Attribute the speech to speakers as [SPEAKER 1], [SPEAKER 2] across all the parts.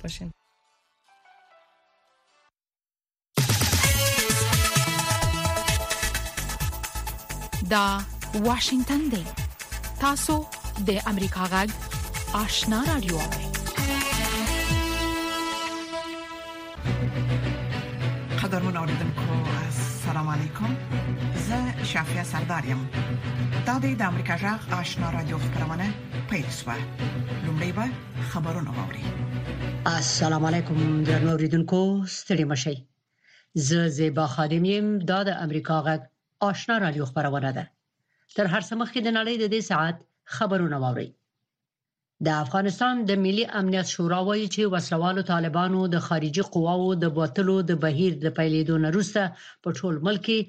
[SPEAKER 1] باشین.
[SPEAKER 2] دا واشنگتن دی. تاسو د امریکا غږ آشنا رادیو.
[SPEAKER 3] قدرمن اوریدونکو السلام علیکم. زه شافیا سردارم. دا د امریکا غږ آشنا رادیو خبرونه پیښه. لومړی به خبرونه واوري.
[SPEAKER 4] السلام علیکم درنو اوریدونکو ستړي مشئ. زه زیبا خادم یم. دا د امریکا غږ آشنا رادیو خبرونه ده. تر هر څه مخکې د نړۍ د دې ساعت خبرونه واوري. د افغانستان د ملي امنیت شورا وایي چې وسلوالو طالبانو د خارجي قواو د بوتلو د بهیر د پیلېدو نه وروسته په ټول ملک کې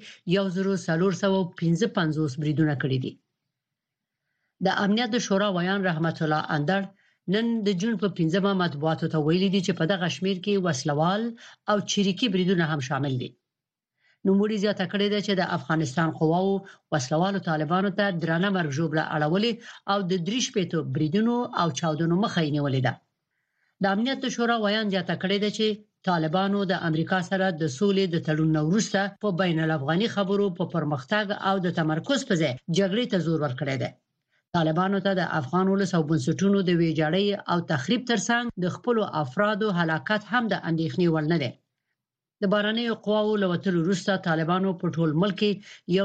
[SPEAKER 4] 1455 بریدونه کړي دي. د امنیت د شورا ویان رحمت الله اندر نن د جون په 15 مطبوعاتو ته ویلي دي چې په دغه شمیر کې وسلوال او چریکي بریدونه هم شامل دي. نوموړي زیاته کړې ده چې د افغانستان قواو وسلوالو طالبانو ته درانه مرګ ژوبله اړولې او د 3 بریدونو او چاودنو مخه یې نیولې ده. د امنیت د شورا ویان زیاته کړې ده چې طالبانو د امریکا سره د سولې د تړون وروسته په بین الافغاني خبرو په پرمختګ او د تمرکز په ځای جګړې ته زور ورکړی دی. طالبانو ته د افغان ولس او بنسټونو د ویجاړۍ او تخریب ترڅنګ د خپل افرادو هلاکت هم د اندېښنې وړ نه دی. د بارنیو قواو له وتلو وروسته طالبانو په ټول ملک کې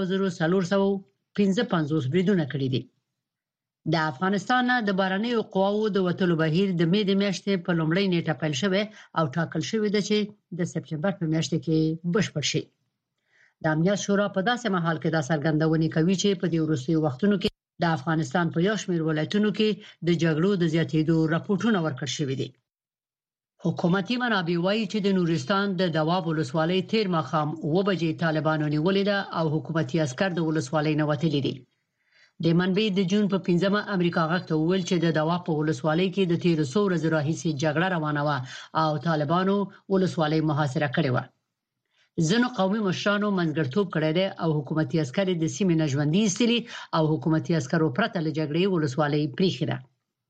[SPEAKER 4] 1455 بریدونه کړي دي. د افغانستان د بارنیو قواو د وتلو بهیر د مې د میاشتې په لومړۍ نیټه پیل شوی او ټاکل شوی دی چې د سپټمبر په میاشت کې بشپړ شي. د امنیت شورا په داسې مهال کې دا څرګندونه کوي چې په دې وروستیو وختونو کې د افغانستان په یو شمېر ولایتونو کې د جګړو د زیاتېدو راپورټونه ورکړل شوي دي. حکومتي منابع وایي چې د نورستان د دواب ولسوالۍ تیر ماښام 9 بجې طالبانو نیولې ده او حکومتي عسكر د ولسوالۍ نه وتلي دي. د منبع د جون په 15 امریکا غږ ته ویل چې د دواب په ولسوالۍ کې د 1300 ورځې راهیسې جګړه روانه و او طالبانو ولسوالۍ محاصره کړې و. ځینو قومي مشرانو منځګړیتوب کړی دی او حکومتي عسكر د سیمې نه ژوندي ایستلي او حکومتي عسکرو پرته له جګړې ولسوالۍ پریښې ده.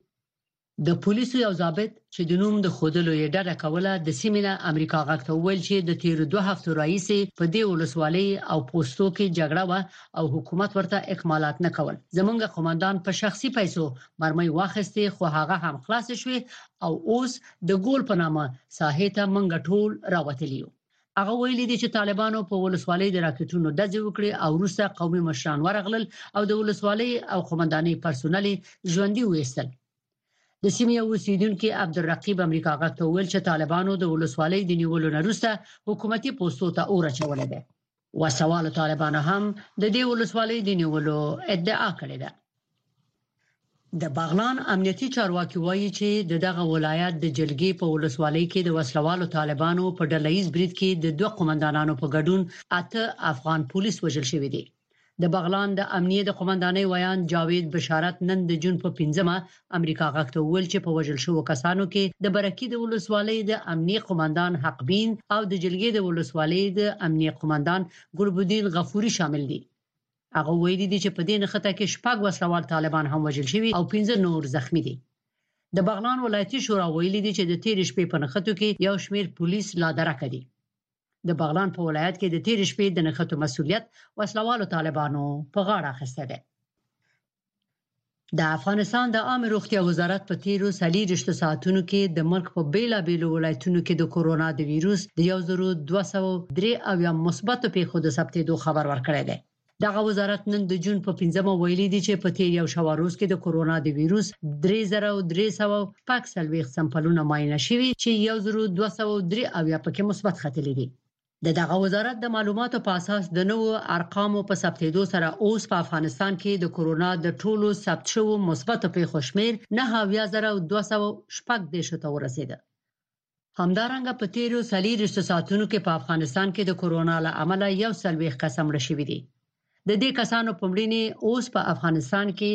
[SPEAKER 4] د پولیسو یو ضابط چې د نوم د خودلو یې ډډه کوله د سیمې نه امریکا غږ ته ویل چې د تیر 2 هفتو راهیسې په دې ولسوالۍ او پوسټو کې جګړه و او حکومت ورته اکمالات نه کول. زمونږ قومندان په شخصي پیسو مرمۍ واخیستې خو هغه هم خلاص شوې او اوس د ګول په نامه ساحې ته منګ ټول راوتلی یو. هغه ویلي دي چې طالبانو په ولسوالۍ د راکټونو ډزې وکړې او وروسته قومي مشران ورغلل او د ولسوالۍ او قومندانۍ پرسونل ژوندي وېستل. د سیمې اوسیدونکو عبدالرقیب امریکا غږ ته ویل چې طالبانو د ولسوالۍ د نیولو نه وروسته حکومتي پوسټو ته اور اچولې ده. وسوالو طالبانو هم د دې ولسوالۍ د نیولو ادعا کړې ده. د بغلان امنیتي چارواکي وایي چې دغه ولایت د جلګې په ولسوالۍ کې د وسلوالو طالبانو په ډلهیز برید کې د 2 قومندانانو په ګډون 8 افغان پولیس وژل شوي دي. د بغلان د امنیه د قومندانۍ ویان جاوید بشارت نن د جون په 15 امریکا غږ ته ویل چې په وژل شوو کسانو کې د برکی د ولسوالۍ د امنیه قومندان حقبین او د جلګې د ولسوالۍ د امنیه قومندان ګلبدین غفوري شامل دي. هغه ویلي دي چې په دې نخته کې 6 وسلوال طالبان هم وژل شوي او 15 نور زخمی دي. د بغلان ولایتي شورا ویلي دي چې د تیر شپې په نخښتو کې یو شمیر پولیس لا درکه دي. د بغلان په ولایت کې د تیر شپې د نخښتو مسؤلیت وسلوالو طالبانو په غاړه اخیسته ده. د افغانستان د عامه روغتیا وزارت په تیرو 48 ساعتونو کې د ملک په بیلابیلو ولایتونو کې د کورونا د ویروس د 1203 مثبت پیښو د ثبتېدو خبر ورکړی دی. دغه وزارت نن د جون په 15 ویلي دي چې په تیر یو شواروز کې د کورونا د ویروس 3340 سمپلونه معاینه شوي چې 1203 پکې مثبت ختلي دي. دغه وزارت د معلوماتو په اساس د نوو ارقامو په ثبتېدو سره اوس په افغانستان کې د کورونا د ټولو ثبت شوو مثبت پیښو شمیر 9210 ته ورسېده. همدارنګه په تیرو 48 ساعتونو کې په افغانستان کې د کورونا له امله 140 کسان مړه شوي دي. د دې کسانو په مړینې اوس په افغانستان کې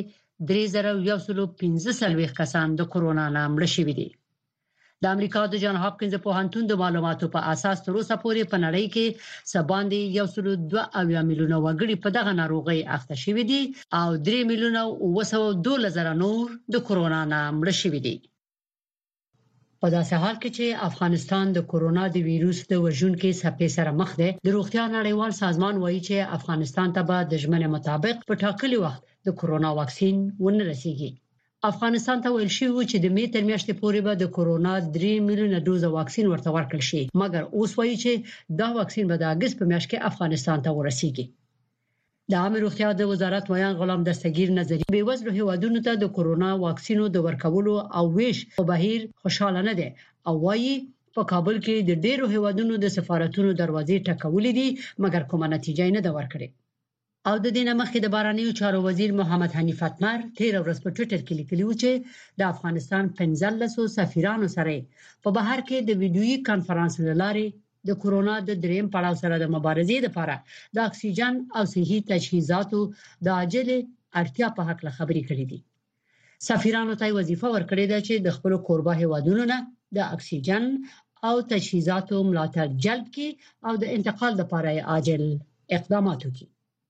[SPEAKER 4] 3115 کسان د کورونا نه مړه شوي دي. د امریکا د جان هاپکینز پوهنتون د معلوماتو په اساس تر اوسه پورې په نړۍ کې سباندې 1.2 میلیونه وګړي په دغه ناروغي اخته شوي دي او 3 میلیونه 912 نور د کورونا نه مړه شوي دي. په داسې حال کې چې افغانستان د کورونا د وایروس د وژونکو څپې سره مخ دی د روغتیا نړیوال سازمان وایي چې افغانستان ته به د ژمنې مطابق په ټاکلي وخت د کورونا واکسین ونه رسیږي. افغانستان ته ویل شوی چې د می تر میاشتې پورې به د کورونا 3 میلیونه دوزه واکسین ورته ورکړل شي، مګر اوس وایي چې دا واکسین به د اگست په میاشت کې افغانستان ته ورسیږي. د عامه روغتیا د وزارت ویان غلام دستگیر نظری به وزرو هیوادونو ته د کورونا واکسینو د ورکولو او ویش په بهیر خوشاله نه دي او وایي په کابل کې د ډیرو هیوادونو د سفارتونو دروازې ټکولې دي مګر کومه نتیجه نه ده ورکړې. او د دې مخکې د بهرنیو چارو وزیر محمد حنیف اتمر تیر ورځ په ټوئیټر کې لیکلی و چې د افغانستان 15 سفیرانو سره په بهر کې د ویډیويي کانفرنس لارې د کورونا د دریم پړاو سره د مبارزې لپاره د اکسیجن او صحي تجهیزاتو د عاجل اړتیا په حق خبرې کړې دي. سفیرانو ته وظیفه ورکړې ده چې د خپل کوربه هیوادونو نه د اکسیجن او تجهیزاتو ملاتړ جلب کړي او د انتقال لپاره عاجل اقدامات وکړي.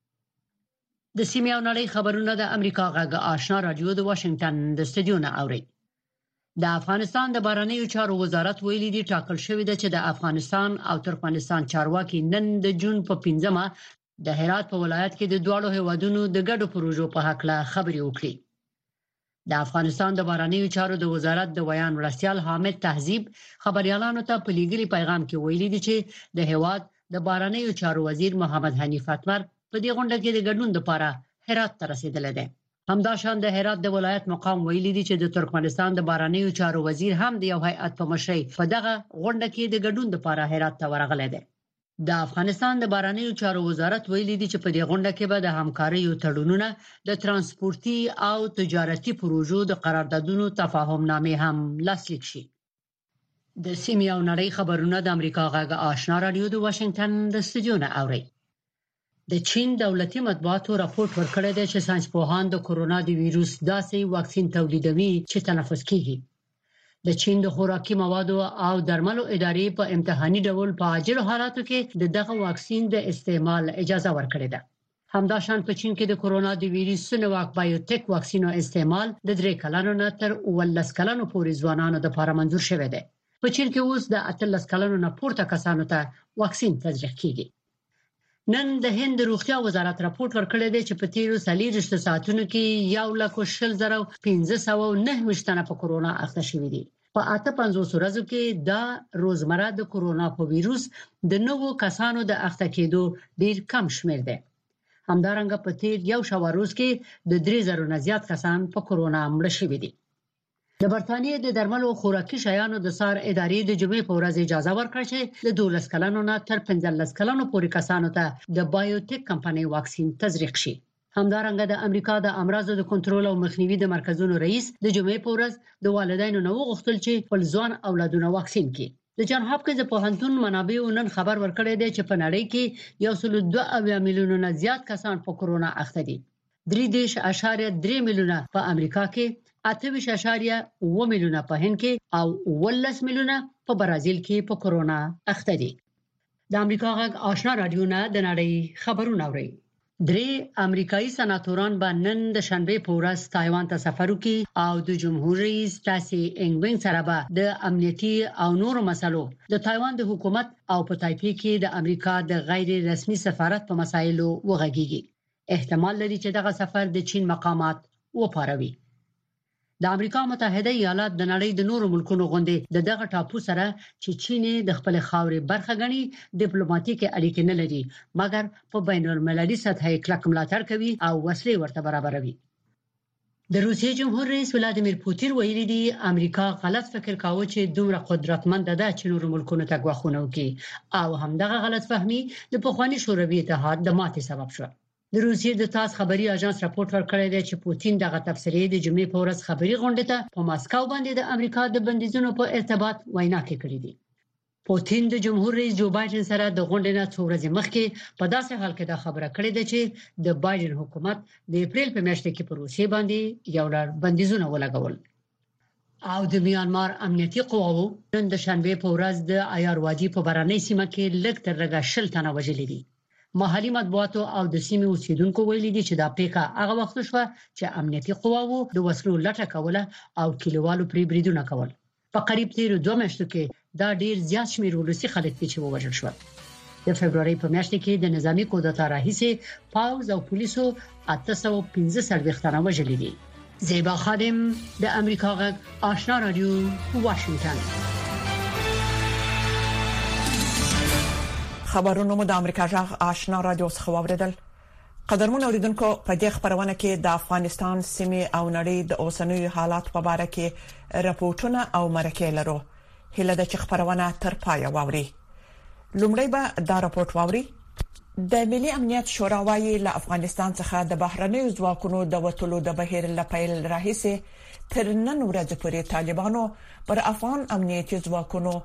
[SPEAKER 4] د سیمې او نړۍ خبرونه د امریکا غږ آشنا رادیو د واشنگټن د استودیو نه اوري. د افغانستان د بهرنیو چارو وزارت ویلي دی ټاکل شوی دی چې د افغانستان او ترکمنستان چارواکي نن د جون په 15مه د هرات په ولایت کې د دوه هیوادونو د ګډو پروژو په حق لا خبري وکړي. د افغانستان د بهرنیو چارو د وزارت د ویان ورسیال حامد تهذیب خبريالانو ته په لیږلي پیغام کې ویلي دی چې د هواد د بهرنیو چارو وزیر محمد حنیف اتمر په دې غونډه کې د ګډون لپاره هرات ته رسیدلی دی. همداشان د هرات د ولایت مقام ویلي دی چې د ترکمنستان د بهرنیو چارو وزیر هم د یو هیئت په مشرۍ په دغه غونډه کې د ګډون لپاره هرات ته ورغلی دی. د افغانستان د بهرنیو چارو وزارت ویلي دی چې په دې غونډه کې به د همکارۍ تړونونه د ترانسپورتي او تجارتي پروژو د قراردادونو تفاهمنامې هم لاسلیک شي. د سیمې او نړۍ خبرونه د امریکا غږ آشنا رادیو د واشنگټن د استودیو نه اوري. د چین دولتي مطبوعاتو راپورټ ورکړی دی چې ساينسپوهان د کورونا د وایروس داسې واکسین تولیدوي چې تنفس کیږي. د چین د خوراکي موادو او درملو ادارې په امتحاني ډول په عاجل حالاتو کې دغه واکسین د استعمال اجازه ورکړې ده. همداشان په چین کې د کورونا د وایروس سنواک بایوټیک واکسینو استعمال د 3 کلونو نه تر 18 کلونو پورې ځوانانو لپاره منظور شوی دی. په چین کې اوس د 18 کلونو نه پورته کسانو ته واکسین تزریق کیږي. نن د هند روغتیا وزارت راپورټ ورکړی دی چې په تیرو 40 ساعتونو کې 1,15,509 تنه په کورونا اخته شوي دي. په 58 ورځو کې دا روزمره د کورونا په وایروس د نوو کسانو د اخته کېدو ډیر کم شمیر دی. همدارنګه په تیر یو شاو روز کې د 3000 نه زیات کسان په کورونا مړ شوي دي. د برتانیې د درملو خوراکي شیانو د سار ادارې د جمعې په ورځ اجازه ورکړه چې د 12 کلونو نه تر 15 کلونو پورې کسانو ته د بایوټیک کمپنۍ واکسین تزریق شي. همدارنګه د امریکا د امراضو د کنټرول او مخنیوي د مرکزونو رئیس د جمعې په ورځ د والدینو نو غوښتل چې خپل ځوان اولادونه واکسین کړي. د جان هاپکینز پوهنتون منابعو نن خبر ورکړی دی چې په نړۍ کې 1.2 میلیونه نه زیات کسان په کورونا اخته دي. 3.3 میلیونه په امریکا کې، 8.8 میلیونه په هند کې او 18 میلیونه په برازیل کې په کورونا اخته دي. د امریکا غږ آشنا رادیو نه د نړۍ خبرونه اوري. 3 امریکایي سناتوران به نن د شنبه په ورځ تایوان ته سفر وکړي او د جمهور رئیس تاسي انګوینګ سره به د امنیتي او نورو مسلو د تایوان د حکومت او په تایپی کې د امریکا د غیر رسمي سفارت په مسایلو وغږیږي. احتمال لري چې دغه سفر د چین مقامات وپاروي. د امریکا متحده ایالات د نړۍ د نورو ملکونو غوندې دغه ټاپو سره چې چین د خپل خاورې برخه غني ډیپلوماټیک اړیکې نه لري، مګر په بین المللي سطح کلک ملاتړ کوي او وسلې ورته برابروي. د روسیې جمهور رئیس ولادیمیر پوتین ویلي دی امریکا غلط فکر کاوه چې دومره قدرتمند ده چې نورو ملکونو ته غواخونه وکړي او همدغه غلط فهمي د پخوانی شوروي اتحاد د ماتې سبب شو. د روسیې د تاس خبري اژانس راپورټ ورکړی دی چې پوتین دغه تفسیرې د جمعې په ورځ خبري غونډه ته په ماسکو باندې د امریکا د بندیزونو په ارتباط وینا کړې دي. پوتین د جمهور رئیس جو بایدن سره د غونډې نه څو ورځې مخکې په داسې حال کې دا خبره کړې ده چې د بایدن حکومت د اپریل په میاشت کې پر روسیې باندې یو لړ بندیزونه ولګول. او د میانمار امنیتي قواوو نن د شنبه په ورځ د عیار وادي په باراني سیمه کې لږ تر لږه 10 تنه وژلي دي. محلي مطبوعاتو او د سیمې اوسیدونکو ویلي دي چې دا پیښه هغه وخت شوه چې امنیتي قواوو د وسلو لټه کوله او کلیوالو پرې بریدونه کول. په قریب تیر 2 میاشتو کې دا ډیر زیات شمیر روسي خلک چې ووژل شو. د فبراير په میاشت کې د نظامی کودتا راهیسې پاوز او پولیسو 815 تنه وژل دي. زیبا خادم د امریکا غږ آشنا رادیو واشنگټن.
[SPEAKER 3] خبرونه مو د امریکا غږ آشنا رادیو څخه واوریدل. قدرمن اوریدونکو په دې خبرونه کې د افغانستان سیمې او نړۍ د اوسنوي حالات په اړه کې راپورټونه او مرکې لرو. هله د خبرونه تر پای واوري. لومړی به دا راپورټ واوري. د ملي امنیت شورا وايي له افغانستان څخه د بهرنیو ځواکونو د وټولو د بهیر لپاره راهیسه تر نن ورځې پورې طالبانو پر افغان امنیتي ځواکونو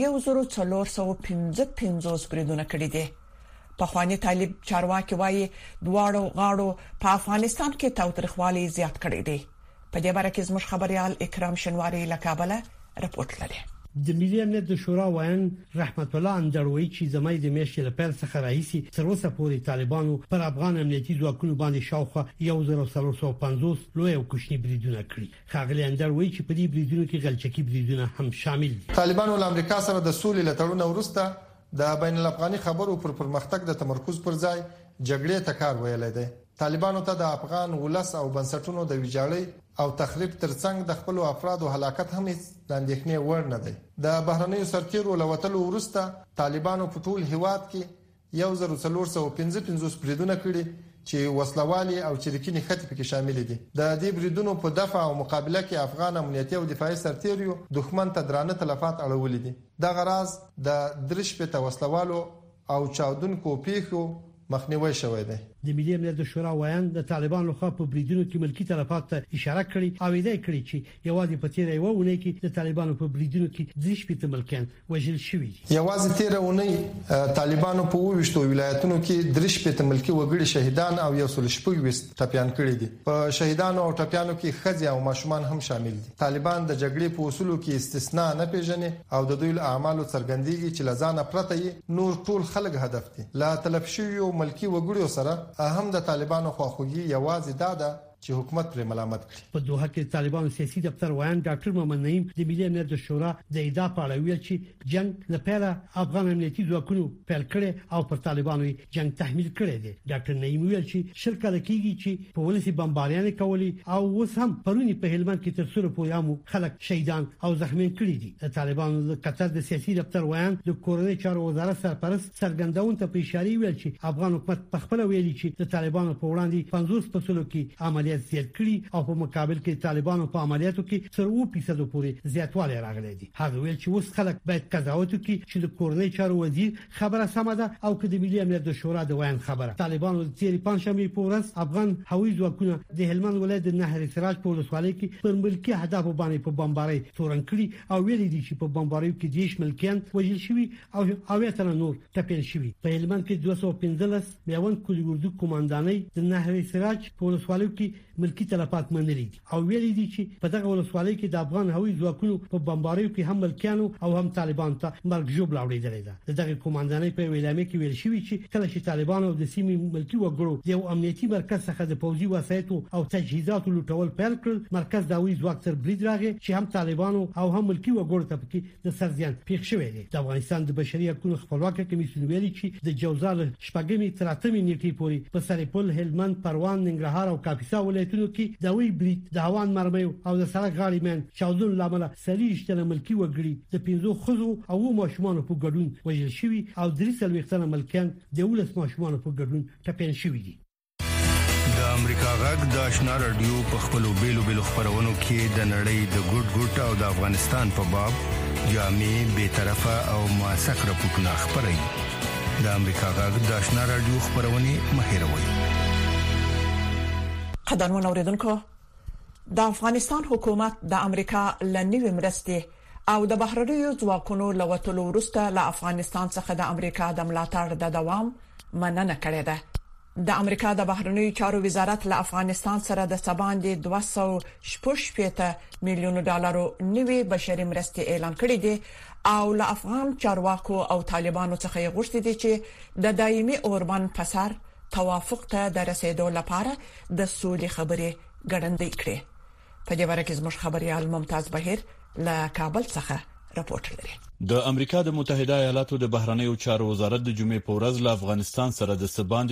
[SPEAKER 3] 1455 بریدونه کړي دي. په خواني طالب چارواکي وايي دواړو غاړو په افغانستان کې تاوتریخوالي زیات کړي دي. په دې اړه کې زموږ خبريال اکرام شنواری له کابل راپورټ لري.
[SPEAKER 1] د ملي امنیت د شورا وایي رحمت الله اندروي چې زمای د میاشتې لپاره څخه رئیسي تر اوسه پورې طالبانو پر افغان امنیتي ځواکونو باندې شاوخوا 1450 لوی او کوچني بریدونه کړي. خاغلی اندروي چې په دې بریدونو کې غلچکی بریدونه هم شامل دي.
[SPEAKER 5] طالبانو له امریکا سره د سولې لټړونه ورسته د بین الافغاني خبرو پر پرمختګ د تمرکز پر ځای جګړې ته کار ویلې ده. طالبانو ته د افغان ولس او بنسټونو د ویجاړۍ او تخریب ترڅنګ د خپل افراد او هلاکت هم د اندېښنې وړ نه دی. د بهرنیو سرتیرو لوتلو ورسته طالبانو په ټول هیواد کې 1455 بریدونه کړي چې وسلوالي او چریکي نښتې پکې شامل دي. د دې بریدونو په دفاع او مقابله کې افغان امنیتي او دفاعي سرتیرو دښمن ته درانه تلفات اړولې دي. د غراض د درش په توسلوالو او چاودونکو پیښو مخنیوي شوی دی.
[SPEAKER 1] د ملي امنیت د شورا وایي د طالبانو خوا په بریدونو کې ملکی تلفات ته اشاره کړې او ایده کړې چې یوازې په تیر یو ونه کې د طالبانو په بریدونو کې 3 ملکیان وژل شوي.
[SPEAKER 5] یوازې تیر ونه طالبانو په 20 ولایتونو کې 3 ملکی وګړي شهیدان او 120 ټپيان کړي دي. په شهیدانو او ټپيانو کې ښځې او ماشومان هم شامل دي. طالبان د جګړې په اصولو کې استثناء نه پیژني او د دوی اعمالو څرګندېږي چې لزانه پرته نور ټول خلک هدف دي. لا تلف شوی ملکی وګړو سره هم د طالبانو خواخوږي یوازې دا چې حکومت پر ملامت کړي.
[SPEAKER 1] په دوحه کې طالبانو سیاسي دفتر وایي ډاکټر محمد نعیم د ملي امنیت د شورا د ادعا په اړه ویل چې جنگ لپاره افغان امنیتي ځواکونو پیل کړي او پر طالبانو جنگ تحمیل کړي دي. ډاکټر نعیم ویل چې شرکت کېږي چې په ولسی بمباریان کوي او اوس هم پرونی په هلمند کې تر څو پویامو خلک شهیدان او زخمیان کړي دي. طالبانو د قطر د سیاسي دفتر وایي د کورنۍ چارو وزارت سرپرست څرګندون ته په اشاره ویل چې افغان حکومت په خپل ویلي چې د طالبانو په وړاندې 50 فصلو کې عملیات زیات کړي او په مقابل کې طالبانو په عملیاتو کې 3% پورې زیاتوالی راغلی دی. هغه ویل چې اوس خلک باید قضاوت وکړي چې د کورنۍ چارو وزیر خبره سمه ده او که د ملي امنیت د شورا د وایي خبره. طالبانو د تیر پنځشنبه په ورځ افغان هوایي ځواکونه د هلمند ولایت د نهر سراج په ولسوالۍ کې پر ملکی اهداف باندې په بمبارۍ تورن کړي او ویلي دي چې په بمباریو کې 10 ملکیان وژل شوي او اویتره نور ټپيان شوي. په هلمند کې 215 میوند کلی اردو کمانډانۍ د نهر سراج په ولسوالۍ کې ملکی تلفات منلي او ویلي دي چې په دغه ولسوالۍ کې د افغان هوایي ځواکونو په بمباریو کې هم ملکیانو او هم طالبان ته مرګ جوړ لاوړېدل دي. دغه کمانډانۍ په ویلامه کې ویل شوی چې کله چې طالبانو د سیمې ملکی وګړو یو امنیتي مرکز څخه د پوځي وسایطو او تجهیزاتو لوټول پیل کړ، مرکز د هوایي ځواک تر برید راغی چې هم طالبانو او هم ملکی وګړو ته پکې د سرزیان پیښ شوی دی. د افغانستان د بشري حقوقو خپلواکه کمیسیون ویلي چې د جوزال شپږمې تر اتمې نیټې پورې په سرپل، هلمند، پروان، ننګرهار او کاپیسا ولایتونو کې د وی برید د هوان مرمیو او د سړک غاړې من چاودون لامل سلیشتنه ملکی وګړي د 15 خزو او ماشومان په ګډون وژل شوي او 3 ملکیان د 12 ماشومان په ګډون ټپيان شوي دي.
[SPEAKER 6] د امریکا غږ د آشنا رادیو په خپلو بیلو خبرونو کې د نړۍ د ګډ او د افغانستان په باب جامع، بی‌طرفه او موثق راپورټونه خبري. د امریکا غږ د آشنا رادیو خبرونه مهیروي.
[SPEAKER 3] قدرمن اوریدونکو، د افغانستان حکومت د امریکا لنیوي مرستې او د بهرنیو ځواکونو لوتلو وروسته له افغانستان څخه د امریکا د ملاتړ د دوام مننه کړې ده. د امریکا د بهرنیو چارو وزارت له افغانستان سره د سباندې 260 میلیون ډالرو نوي بشري مرستې اعلان کړې دي او له افغان چارواکو او طالبانو څخه یې غوښتي دي چې د دایمي اوربان پسر توافق ته د رسیدو لپاره د سولې خبرې ګړندۍ کړي. په دې اړه کې زموږ خبريال ممتاز بهیر له کابل څخه راپورټ لري.
[SPEAKER 7] د امریکا د متحده ایالاتو د بهرنیو چارو وزارت د جمعې په ورځ له افغانستان سره د سباندې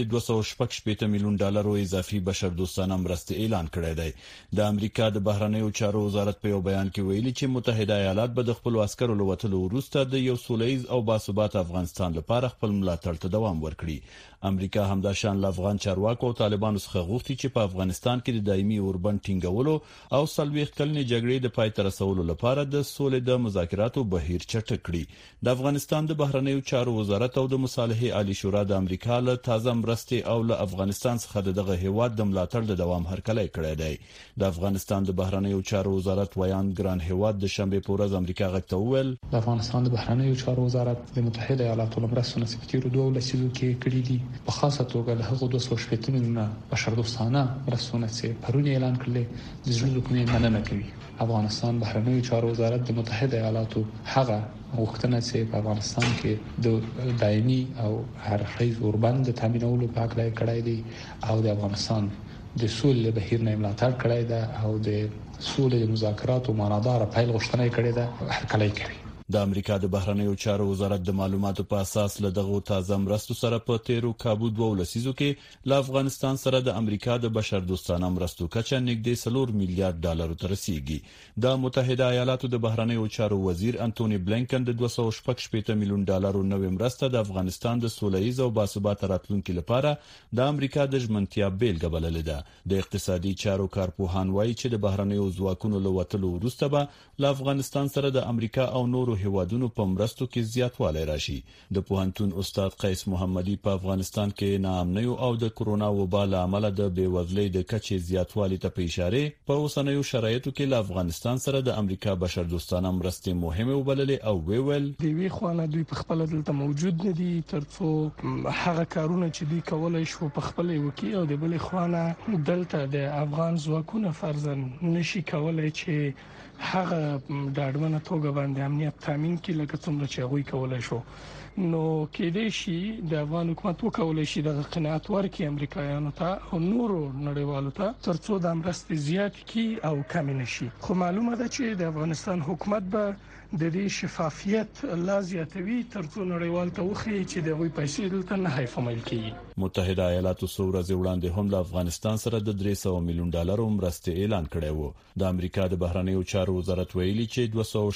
[SPEAKER 7] 216 میلیون ډالر اضافي بشردوستانه مرسته اعلان کړی دی. د امریکا د بهرنیو چارو وزارت په یو بیان کې ویلي چې متحده ایالات به د خپل عسکرو لوټلو وروسته د یو سولهییز او باثبات افغانستان لپاره خپل ملاتړ ته دوام ورکړي. امریکا همداشان له افغان چارواکو او طالبانو څخه غوښتي چې په افغانستان کې د دایمي اوربند ټینګولو او 40 کلنې جګړې د پای ته رسولو لپاره د سولې د مذاکراتو بهیر چټک کړي. د افغانستان د بهرنیو چارو وزارت او د مصالحې عالی شورا د امریکا له تازه مرستې او له افغانستان څخه دغه هیواد د ملاتړ د دوام هرکلی کړی دی. د افغانستان د بهرنیو چارو وزارت ویان ګران هیواد د شنبه په ورځ امریکا غږ ته وویل
[SPEAKER 8] د افغانستان د بهرنیو چارو وزارت د متحده ایالاتو له مرستو نه سپتیرو 2 لسیزو کې کړی دي. په خاصه توګه له هغو 216 میلیونه بشردوستانه مرستونه چې پرون اعلان کړل د زړه کومې مننه کوي. افغانستان بهرنیو چارو وزارت د متحده ایالاتو هغه غوښتنه چې په افغانستان کې د دایمي او هرخیز اوربند تامینولو په اړه کړای دي او د افغانستان د سولې بهیر نه ملاتړ کړای ده او د سولې د مذاکراتو معنادار پیل غوښتنه کړې ده هرکلی کوي.
[SPEAKER 7] د امریکا د بهرنیو چارو وزارت د معلوماتو په اساس له دغه تازه مرستو سره په تیرو کابو 2 لسیزو کې له افغانستان سره د امریکا د بشردوستانه مرستو کچه نږدې 4 میلیارډ ډالر ته رسیدي. د متحده ایالاتو د بهرنیو چارو وزیر انټونی بلینکن د 216 میلیون ډالر نوې مرسته د افغانستان د سولهییز او باثبات راتلونکو لپاره د امریکا د ژمنتیا بیلګه بللې ده. د اقتصادي چارو کارپوهان وایي چې د بهرنیو ځواکونو له وټلو وروسته به له افغانستان سره د امریکا او نورو هیوادونو په مرستو کې زیاتوالی راشي. د پوهنتون استاد قیس محمدي په افغانستان کې ناامنۍ او د کرونا وبا له امله د بیوزلۍ د کچې زیاتوالی ته په اشاره په اوسنیو شرایطو کې له افغانستان سره د امریکا بشردوستانه مرستې مهمه وبللې او ویل
[SPEAKER 9] دی وی خوانه دوی په خپل دلته موجود نه دي ترڅو هغه کارونه چې دوی کولای شو په خپل وکي او د بل خوانه دلته د افغان ځواکونو فرضاً نشي کولای چې هغه د اړمنه توګه باندې امنیت تامین کړي لکه څومره چې هغوی کولای شو. نو کېدای شي د افغان حکومت وکولای شي د قناعت ورکړي امریکایانو ته او نورو نړیوالو ته ترڅو د مرستې زیات کړي او کم نشي. خو معلومه ده چې د افغانستان حکومت به د دې شفافیت لا زیاتوي ترڅو نړیوال ته وخی چې د وی پیسې دلته نه حیفمل کیږي.
[SPEAKER 7] متحده ایالاتو څو ورځې وړاندې هم له افغانستان سره د 300 میلیون ډالر مرستې اعلان کړی و. د امریکا د بهرنیو چارو وزارت ویلي چې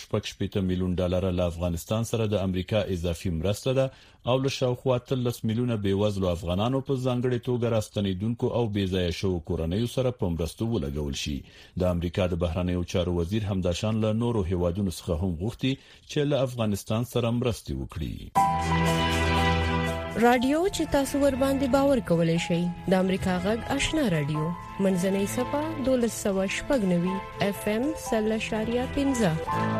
[SPEAKER 7] 216 میلیون ډالر له افغانستان سره د امریکا اضافي مرسته ده او له شاوخوا 13 میلیونه بیوزلو افغانانو په ځانګړي توګه راستنیدونکو او بیځایه شو کورنیو سره په مرستو ولګول شي. د امریکا د بهرنیو چارو وزیر همداشان له نورو هیوادونو څخه هم غوښتي چې له افغانستان سره مرستې وکړي.
[SPEAKER 10] رادیو چې تاسو ور باندې باور کولای شئ د امریکا غږ آشنا رادیو منځنۍ صفه 1290 اف ام 0.15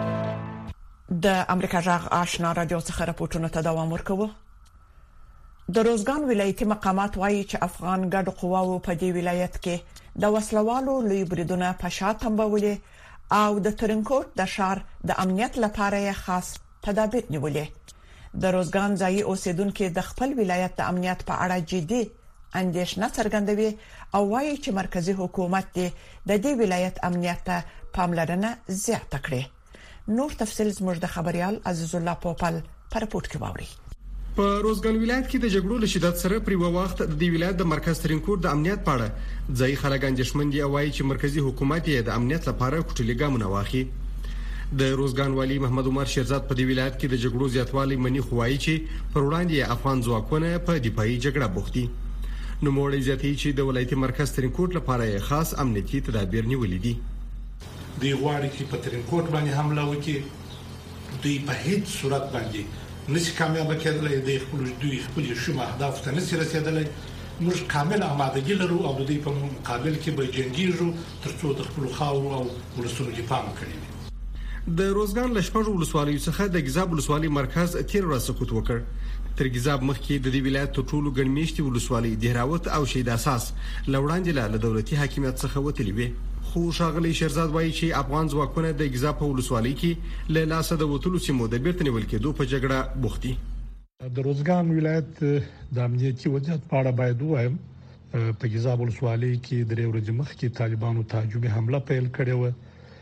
[SPEAKER 3] د امریکا غږ آشنا رادیو څخه راپورټونه ته دوام ورکوي. د روزګان ولایتي مقامات وایي چې افغان ګډ قواو په دې ولایت کې د وسلوالو لوی بریدونه په شاته تنبولې او د ترنکوټ د شهر د امنیت لپاره یې خاص تدابیر نیولې. د روزګان ځای اوسیدونکو د خپل ولایت د امنیت په اړه جدي اندېښنه څرګندوي او وایي چې مرکزی حکومت د دې ولایت امنیت ته پاملرنه زیاته کړې. نور تفصیل زموږ د خبريال عزیز الله پوپل پر رپورت کې واوري.
[SPEAKER 11] په روزګان ولایت کې د جګړو له شدت سره پر وخت د ولایت د مرکز ترنکوټ د امنیت په اړه ځای خلک اندېښمن دي او وایي چې مرکزی حکومت یې د امنیت لپاره کوټلې ګامونه واخلي. د روزګان والی محمد عمر شیرزاد په دې ولایت کې د جګړو زیاتوالی منی خوایي چې پر وړاندې افغان ځواکونه په دفاعي جګړه بوختي. نو موړی زیاتې چې د ولایت مرکز ترنکوټ لپاره خاص امنیتي تدابیر نیولې دي.
[SPEAKER 12] دی غواړي چې په ترنکوټ باندې حمله وکړي. دوی په هیڅ صورت باندې نشي کامیاب کېدلی. دوی خپل شوم اهداف ته نشي رسیدلی. موږ کامل آمادګي لرو او د دې په مقابل کې به جنګیږو ترڅو د خپل خاور او ولسونو دفاع وکړو.
[SPEAKER 11] د روزګان لشپړ ولسوالۍ څخه د ګزاب ولسوالۍ مرکز تیر را سقوط وکړ. تر ګزاب مخکې د دې ولایت ټولو ګڼمیشتي ولسوالۍ دهراوت او شهید اساس لوړاندې له دولتي حاکمیت څخه وتلې وي. خو ښاغلی شیرزاد وایي چې افغان ځواکونه د ګزاب ولسوالۍ کې له لاسه د وټلو سیمو د بیرته نیول کېدو په جګړه بوختي.
[SPEAKER 13] د روزګان ولایت د امنیتي وضعیت په اړه باید وایم. په ګزاب ولسوالۍ کې د ورځې مخکې طالبانو تهاجمي حمله پیل کړې و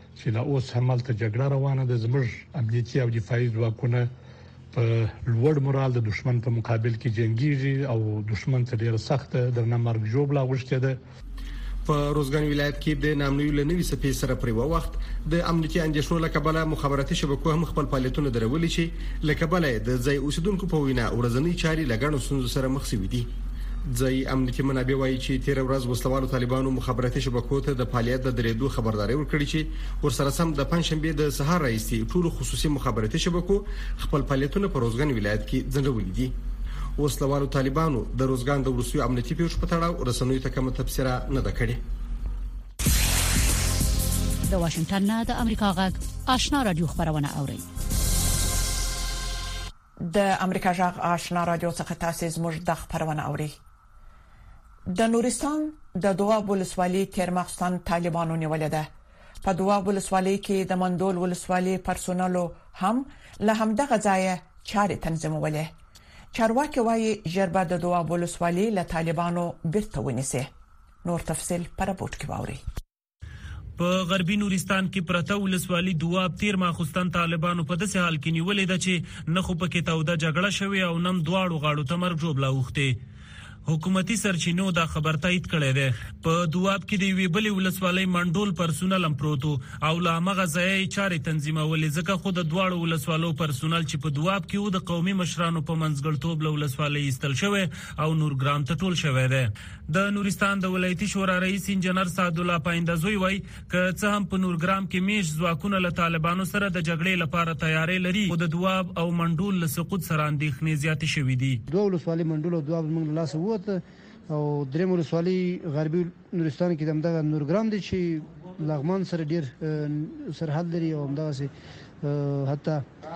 [SPEAKER 13] چې لا اوس همالته جګړه روانه ده زموږ امنیتي او دفاعي ځواکونه په لوړ مورال د دشمن په مقابل کې جنگيږي او دشمن ته ډیر سخت درنه مرګ جوړ لا غوښته ده.
[SPEAKER 11] په روزګان ولایت کې د نامنوي لنوي سپې سره پر وخت د امنیتي اندېښنو لکبله مخابراتي شبکو هم خپل فعالیتونه درولي چې لکبله د ځای اوسیدونکو په وینا ورځنی چاري لګڼو سنځو سره مخ شوي دي. ځای امنیتي منابع وایي چې تیر ورځ وسلوالو طالبانو مخابراتي شبکو ته د فعالیت د درېدو خبرداري ورکړي چې ورسره سم د پنځشنبه د سهار راځي ټول خصوصي مخابراتي شبکو خپل فعالیتونه په روزګان ولایت کې ځنډولي دي. وسلوالو طالبانو د روزګان د ورسوي امنیتي پیښو په تړاو رسنوي ته کومه تفسیره نه ده کړې.
[SPEAKER 4] د واشنگټن نه د امریکا غږ آشنا رادیو خبرونه اوري.
[SPEAKER 3] د امریکا غږ آشنا رادیو څخه تاسو زموږ د خبرونه اوري. د نورستان د دواب ولسوالۍ تیرماخستان طالبانو نیولې ده. په دواب ولسوالۍ کې د مندول ولسوالۍ پرسونالو هم له همدغه ځای چارې تنظیمولې. چارواکي وايي جربه د دواب ولسوالۍ له طالبانو بیرته ونیسي. نور تفصيل پر راپورټ کې واوري.
[SPEAKER 14] په غربي نورستان کې پرته ولسوالۍ دواب تیرماخستان طالبانو په داسې حال کې نیولې ده چې نه خو پکې توده جګړه شوې او نم دواړو غاړو ته مرګ جوړ لاوخته. حکومتي سرچینو دا خبر تایید کړی دی. په دواب کې د ویبلې ولسوالۍ منډول پرسونل پروتو او لامغه ځای چارې تنظیمولې ځکه خو د دواړو ولسوالو پرسونل چې په دواب کې و د قومي مشرانو په منځګړتوب له ولسوالۍ استل شوی او نورګرام ته ټول شوی دی. د نورستان د ولایتي شورا رئیس انجنیر سعد الله پایندزوی وایي ک څه هم په نورګرام کې میش ځواکونه له طالبانو سره د جګړې لپاره تیاری لري او د دواب او منډول له سقوط سره اندېښنې زیاتې شوې دي.
[SPEAKER 15] دوه ولسوالۍ منډول او دواب موږ لاس او دریم ولسوالۍ غربي نورستان کې دغه نورګرام دي چې لغمان سره ډیر سرحد لري او دغه حتی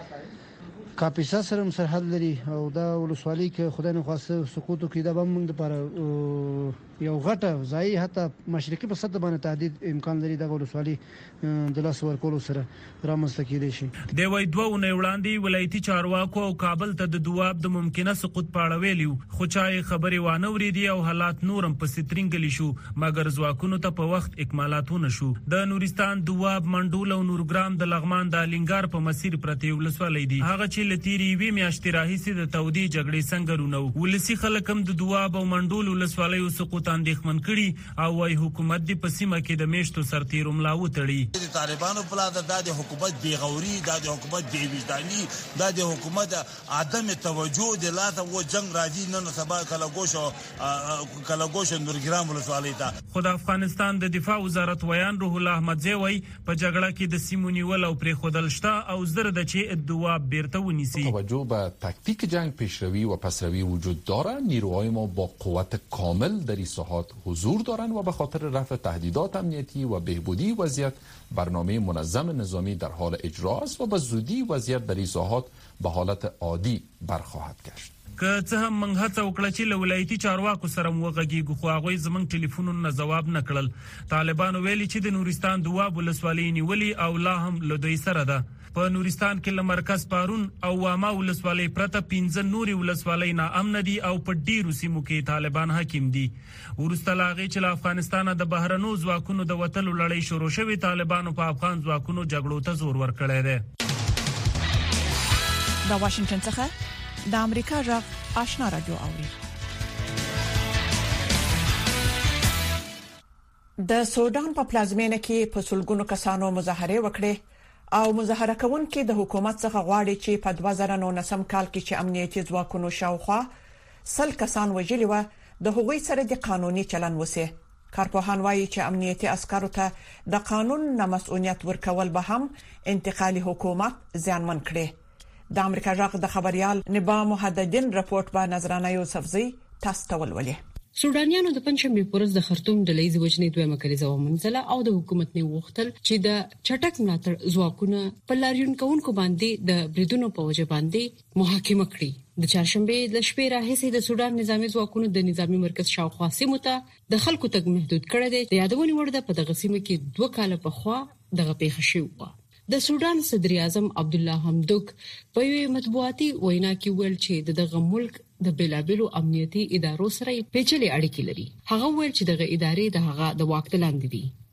[SPEAKER 15] کاپیسا سره سرحد لري او دا ولسوالۍ کې خدای نه خواسته سقوط کوي دا موږ لپاره یو غټه ځای حتی مشرقي په سطح باندې تهدید امکان لري د ولسوالۍ د لاس ورکولو سره رامنځته کېدای شي.
[SPEAKER 14] د وای دوه وړاندې ولایتي چارواکو او کابل ته د دواب د ممکنه سقوط په اړه ویلو خو چای خبري وانه ورېدي او حالات نورم په سترنګلی شو مګر ځواکونو ته په وخت اکمالاتونه شو. د نورستان دواب منډول او نورګرام د لغمان د لنګار په مسیر پرتی ولسوالۍ دي. هغه چې لتیری وی میاشتې راهیسې د تودي جګړې څنګه رونو ولسی خلک هم د دواب او منډول ولسوالۍ او سقوط اندېښمن کړي او وايي حکومت د پسیمه کې د میشتو سرتیرو ملاو تړي.
[SPEAKER 16] د طالبانو په لاره د حکومت بیغوري د حکومت بی وجداني د حکومت عدم توجه د لاته و جنگ راځي نن سبا کله ګوشو نورګرام ولسوالۍ ته.
[SPEAKER 14] خو د افغانستان د دفاع وزارت ویان روح الله احمدزی وایي په جګړه کې د سیمونی ول او پرې خودل شته او زره د چې دواب بیرته ونیسي.
[SPEAKER 17] توجه به تاکتیک جنگ پیشروی و پسروی وجود داره. نیروهای ما با قوت کامل در این ساحات حضور دارند و به خاطر رفع تهدیدات امنیتی و بهبودی وضعیت برنامه منظم نظامی در حال اجرا است و به زودی وضعیت در این ساحات به حالت عادی برخواهد گشت.
[SPEAKER 14] که څه هم موږ هڅه وکړه چې له ولایتي چارواکو سره موغږیږو خو هغوی زموږ ټلیفونونو جواب نه کړل. طالبانو ویلي چې د نورستان دواب ولسوالۍ نیولې او لا هم له دوی سره ده. په نورستان کې له مرکز پارون او واما ولسوالۍ پرته 15 نوري ولسوالۍ ناامن دي او په ډیرو سیمو کې طالبان حاکم دي. ورسته لاغې چې له افغانستان د بهرنو ځواکونو د وټلو لړۍ شروع شوې طالبانو په افغان ځواکونو جګړو ته زور ورکړی دی.
[SPEAKER 3] د واشنگټن څخه د امریکا غږ آشنا رادیو اوري. د سودان په پلازمینه کې په سلګونو کسانو مظاهره وکړه او مظاهره کوونکي د حکومت څخه غواړي چې په 2019 کال کې چې امنیتي ځواکونو شاوخوا 100 کسان وژلي و د هغوی سره د قانوني چلن وسی. کارپوهان وایي چې امنیتي عسکرو ته د قانون نه مسؤلیت ورکول به هم انتقالي حکومت ځانمن کړي. د امریکا غږ د خبريال نبا محددین رپورت با نظرانه یوسفزی تاسو ته ولولي.
[SPEAKER 18] سودانیانو د پنځمې پورز د خرطوم د لیزي وجنې دویمه کلیزه ومنځله او د حکومت نه وغوښتل چې د چټک ملاتړ ځواکونه په لاریون کوونکو باندې د بریدونو په وجه باندې محاکمه کړي. د چهارشنبه د شپې راهیسې د سودان نظامی ځواکونو د نظامی مرکز شاوخوا سیمو ته د خلکو تګ محدود کړی دی. د یادونې وړ ده په دغه سیمه کې 2 کال پخوا دغه پیښه شوه. د سودان صدر اعظم عبد الله حمدوک په یو مطبوعاتي وینا کې ویل چې دغه ملک د بلابلو امنیتي ادارو سره پیچلې اړیکې لري. هغه ویل چې دغه ادارې د هغه د واک لاندې دي.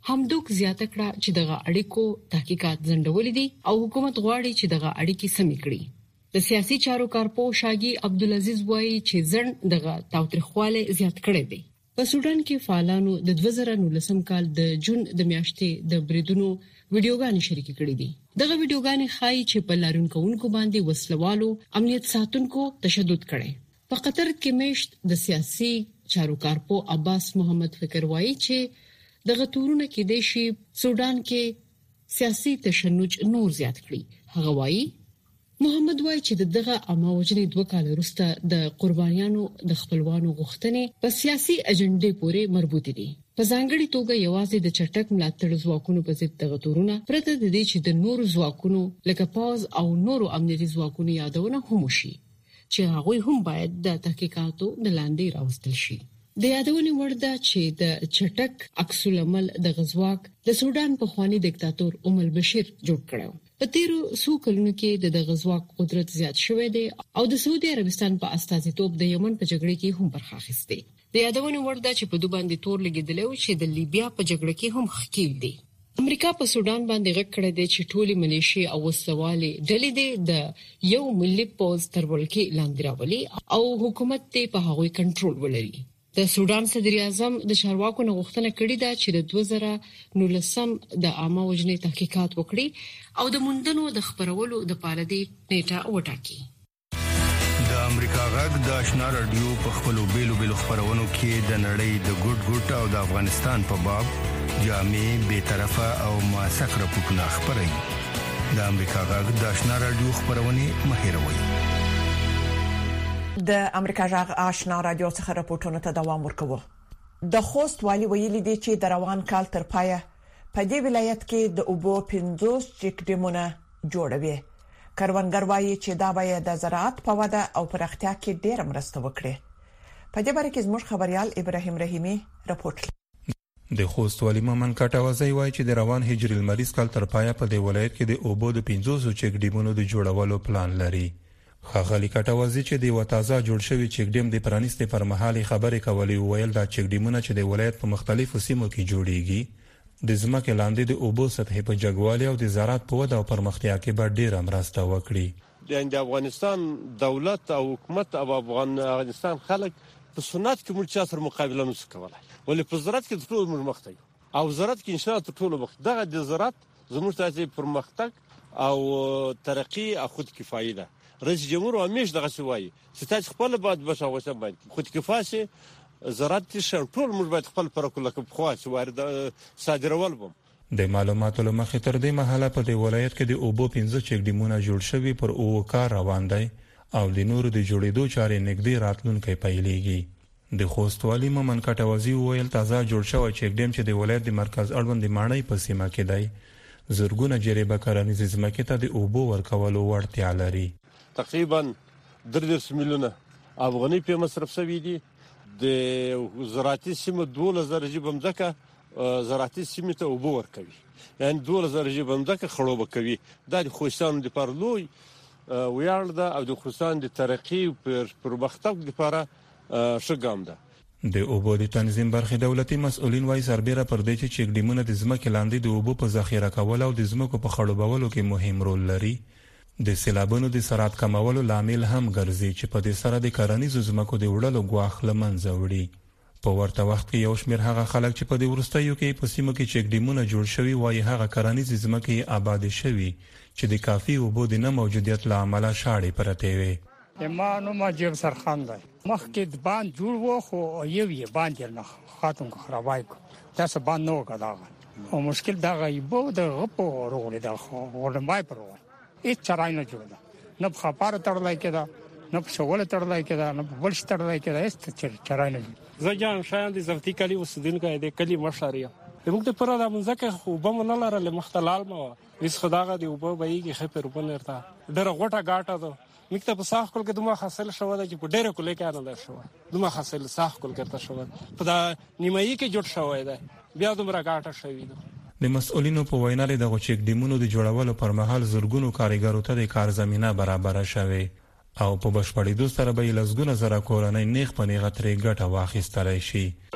[SPEAKER 18] همدوک زیاته کړه چې دغه اړیکو تحقیقات ځنډول دي او حکومت غواړي چې دغه اړیکې سمې کړي. د سیاسي چارو کارپو شاګي عبدالعزيز وایي چې ځن دغه تاوتریخواله زیات کړي دي. په سودان کې فعالانو د 2019 کال د جون د میاشتې د بریدونو ویډیوګانې شریکې کړې دي. دغه ویډیوګانې ښایي چې په لارونکوونکو باندې وسلوالو امنیت ساتونکو تشدد کړي. په قطر کې میشت د سیاسي چارو کارپو عباس محمد فکر وایي چې دغه تورونه کې د شی سودان کې سیاسي تشنج نور زیات کړي. هغه وایي محمد وایي چې دغه عامه وجنې 2 کال وروسته د قربانیانو د خپلوانو غوښتنې په سیاسي اجنډې پورې مربوط دي. په ځانګړي توګه یوازې د چټک ملاتړ ځواکونو په ضد دغه تورونه پرته د دې چې د نورو ځواکونو لکه پاوز او نورو امنیتي ځواکونو یادونه هم شي چې هغه هم باید د تحقیقاتو د لاندې راوستل شي. د یادونې وړ ده چې د چټک عکس العمل د غزواک د سودان په خواني دیکتاتور عمر البشیر جوړ کړو. په تیرو څو کلونو کې د غزواک قدرت زیات شوی دی او د سعودي عربستان په استازیتوب د یمن په جګړه کې هم برخه اخیسته. د یادونې وړ ده چې په دوه باندې تور لګیدل او چې د لیبیا په جګړه کې هم ښکیل دي. امریکا په سودان باندې غږ کړی دی چې ټولي ملیشي او وسوالي ډلې د یو ملي پوز تر ولکې لاندې راولي او حکومت ته په هغوی کنټرول ولري. د سودان صدر اعظم د چارواکو نه غوښتنه کړې ده چې د 2019 د عامه وجنې تحقیقات وکړي او د موندنو د خبرولو د پاره دی نیټه وټاکي.
[SPEAKER 6] د امریکا غږ د آشنا رادیو په خپلو بیلو خبرونو کې د نړۍ د ګډ او د افغانستان په باب جامع بے طرفه او موثق راپورټونه خبري. د امریکا غږ د آشنا رادیو خبرونه مهیروي.
[SPEAKER 3] د امریکا غږ آشنا رادیو څخه راپورټونه ته دوام ورکوي. د خوست والی ویلي دي چې د روان کال تر پایه په دې ولایت کې د اوبو 50 چک ډیمونه جوړوي. کروندګر وایي چې دا باید د زراعت په وده او پراختیا کې ډېر مرسته وکړي. په دې باره کې زموږ خبريال ابراهيم رحیمي راپورټ لري.
[SPEAKER 19] د خوست والی مومن کټاوازی وایي چې د روان هجري المریض کال تر پایه په دې ولایت کې د اوبو د 500 چک ډیمونو د جوړولو پلان لري. خاغلی کټاوازی چې د وتازه جوړ شوی چک ډیم د پرانیستې پر مهال خبرې کولې ویل دا چک ډیمونه چې د ولایت په مختلفو سیمو کې جوړیږي د ځمکې لاندې د اوبو سطح په جګوالي او د زراعت په وده او پرمختیا کې به ډېر مرسته وکړي.
[SPEAKER 20] د افغانستان دولت او حکومت او افغانستان خلک په سنت کې موږ چا سره مقابله نشو کولای ولې په زراعت کې ټول موږ مخ ته او زراعت کې ان شاء الله ټول مخ دغه د زراعت زموږ ته پرمختګ او ترقی او خود کفایه ده. رئیس جمهور همیش دغه سوای چې تاسو خپل بعد بشاوته باندې خود کفایه زراعت شر ټول موږ باید خپل پرکول کې خواص وارد صادرول بم.
[SPEAKER 19] د معلوماتو لمخې تر دې مهاله په دې ولایت کې د اوبو 15 چک ډیمونه جوړ شوي پر او کار روان دی او د نورو د جوړېدو چارې نږدې راتلونکي پیلېږي. د خوست والی مومن کټاوازی ویل تازه جوړ شوی چک ډیم چې د ولایت د مرکز اړوند ماڼۍ په سیمه کې دی زرګونه جریبه کرنیز ځمکې ته د اوبو ورکولو وړتیا لري.
[SPEAKER 20] تقریبا 3 میلیونه افغاني په مصرف شوی دي. د زراعتي سیمه 2000 جیب مځکه زراعتي سیمه ته اوبو ورکوي یعنی 2000 جیب مځکه خړوبه کوي. دا د خوستان د پرلوی ویاړ ده او د خوستان د ترقی پر پرمختګ لپاره شګام ده.
[SPEAKER 19] د اوبو د تنظیم برخې دولتي مسؤلین وايي سربېره پر دې چې چک ډیمونه د ځمکې لاندې د اوبو په ذخیره کول او د ځمکو په خړوبولو کې مهم رول لري. د سیلابونو د سرعت کمولو لامل هم ګرځي چې په دې سره د کرنیزو ځمکو د وړلو ګواښ لمنځه وړي. په ورته وخت کې یو شمېر هغه خلک چې په دې وروستیو کې په سیمو کې چک ډیمونه جوړ شوي وایي هغه کرنیزې ځمکې آبادې شوي چې د کافي اوبو د نه موجودیت له امله شاړې پرتې وي.
[SPEAKER 21] ایمانو ماجب سرخان دی مخکې د باند جوړ و خو یو یې باند نه خاتم خرابای کو تاسو باند نو کړه او مشکل دا غیبو د غپو وروړي د ورمای پر هیڅ چرای نه جوړه نه په خبره تړلای کېده نه په شغل تړلای کېده نه په بل څه تړلای کېده هیڅ چرای نه جوړه.
[SPEAKER 9] زجان شاین د زفتي کلی اوسیدونکو د کلی مشاریا موږ ته پر د منځکه خو به نه لرل مختلال مو وس خداغه دی وبو بهيږي خپل ورته ډېر غوټه گاټه ده موږ ته په صاح کول کې دوه حاصل شو ده چې په ډېر کولې کې نه شو دوه حاصل صاح کول کرتا شو په دا نیمایي کې جوړ شوی ده بیا دومره گاټه شوی ده.
[SPEAKER 19] د مسؤلینو په وینا د چک ډیمونو د جوړولو پر مهال زورګونو کارګرو ته د کار زمينه برابر شوه او په بشپړېدو سره به لږونه زره کورنۍ نیغ په نیغه ترې ګټه واخیستلای شي.